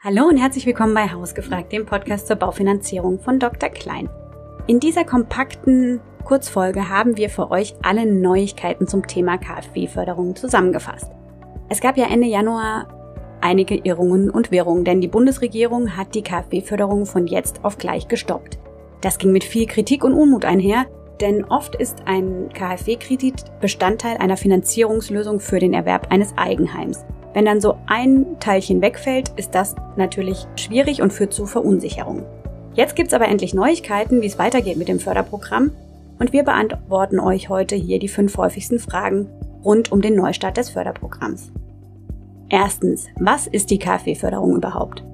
Hallo und herzlich willkommen bei Hausgefragt, dem Podcast zur Baufinanzierung von Dr. Klein. In dieser kompakten Kurzfolge haben wir für euch alle Neuigkeiten zum Thema KfW-Förderung zusammengefasst. Es gab ja Ende Januar einige Irrungen und Wirrungen, denn die Bundesregierung hat die KfW-Förderung von jetzt auf gleich gestoppt. Das ging mit viel Kritik und Unmut einher, denn oft ist ein KfW-Kredit Bestandteil einer Finanzierungslösung für den Erwerb eines Eigenheims. Wenn dann so ein Teilchen wegfällt, ist das natürlich schwierig und führt zu Verunsicherung. Jetzt gibt's aber endlich Neuigkeiten, wie es weitergeht mit dem Förderprogramm, und wir beantworten euch heute hier die 5 häufigsten Fragen rund um den Neustart des Förderprogramms. Erstens, was ist die KfW-Förderung überhaupt?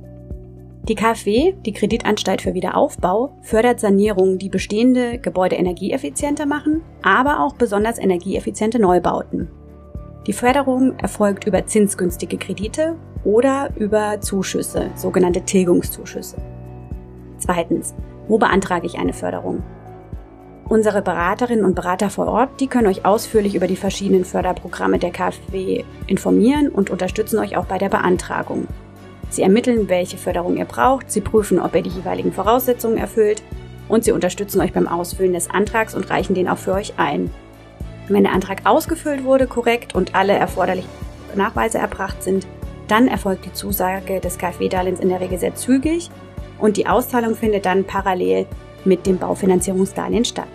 Die KfW, die Kreditanstalt für Wiederaufbau, fördert Sanierungen, die bestehende Gebäude energieeffizienter machen, aber auch besonders energieeffiziente Neubauten. Die Förderung erfolgt über zinsgünstige Kredite oder über Zuschüsse, sogenannte Tilgungszuschüsse. Zweitens, wo beantrage ich eine Förderung? Unsere Beraterinnen und Berater vor Ort, die können euch ausführlich über die verschiedenen Förderprogramme der KfW informieren und unterstützen euch auch bei der Beantragung. Sie ermitteln, welche Förderung ihr braucht, sie prüfen, ob ihr die jeweiligen Voraussetzungen erfüllt und sie unterstützen euch beim Ausfüllen des Antrags und reichen den auch für euch ein. Wenn der Antrag ausgefüllt wurde, korrekt und alle erforderlichen Nachweise erbracht sind, dann erfolgt die Zusage des KfW-Darlehens in der Regel sehr zügig und die Auszahlung findet dann parallel mit dem Baufinanzierungsdarlehen statt.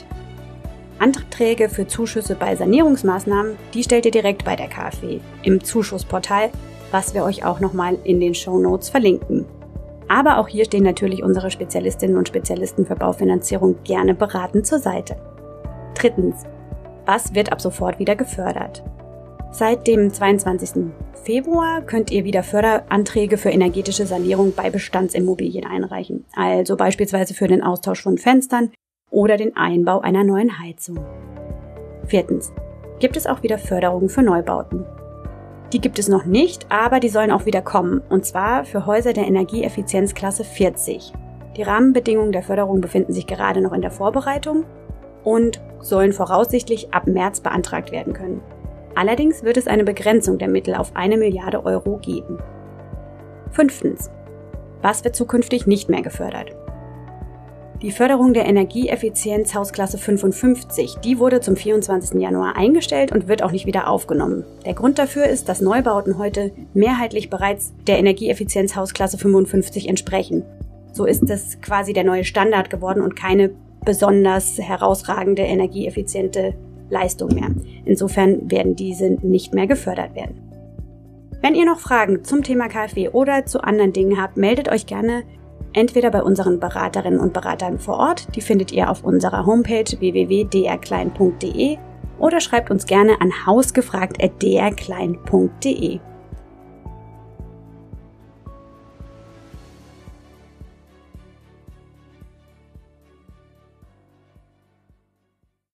Anträge für Zuschüsse bei Sanierungsmaßnahmen, die stellt ihr direkt bei der KfW im Zuschussportal, was wir euch auch nochmal in den Shownotes verlinken. Aber auch hier stehen natürlich unsere Spezialistinnen und Spezialisten für Baufinanzierung gerne beratend zur Seite. Drittens. Was wird ab sofort wieder gefördert? Seit dem 22. Februar könnt ihr wieder Förderanträge für energetische Sanierung bei Bestandsimmobilien einreichen, also beispielsweise für den Austausch von Fenstern oder den Einbau einer neuen Heizung. Viertens. Gibt es auch wieder Förderungen für Neubauten? Die gibt es noch nicht, aber die sollen auch wieder kommen, und zwar für Häuser der Energieeffizienzklasse 40. Die Rahmenbedingungen der Förderung befinden sich gerade noch in der Vorbereitung und sollen voraussichtlich ab März beantragt werden können. Allerdings wird es eine Begrenzung der Mittel auf 1 Milliarde Euro geben. Fünftens. Was wird zukünftig nicht mehr gefördert? Die Förderung der Energieeffizienz Hausklasse 55, die wurde zum 24. Januar eingestellt und wird auch nicht wieder aufgenommen. Der Grund dafür ist, dass Neubauten heute mehrheitlich bereits der Energieeffizienz Hausklasse 55 entsprechen. So ist es quasi der neue Standard geworden und keine besonders herausragende energieeffiziente Leistung mehr. Insofern werden diese nicht mehr gefördert werden. Wenn ihr noch Fragen zum Thema KfW oder zu anderen Dingen habt, meldet euch gerne entweder bei unseren Beraterinnen und Beratern vor Ort, die findet ihr auf unserer Homepage www.drklein.de oder schreibt uns gerne an hausgefragt@drklein.de.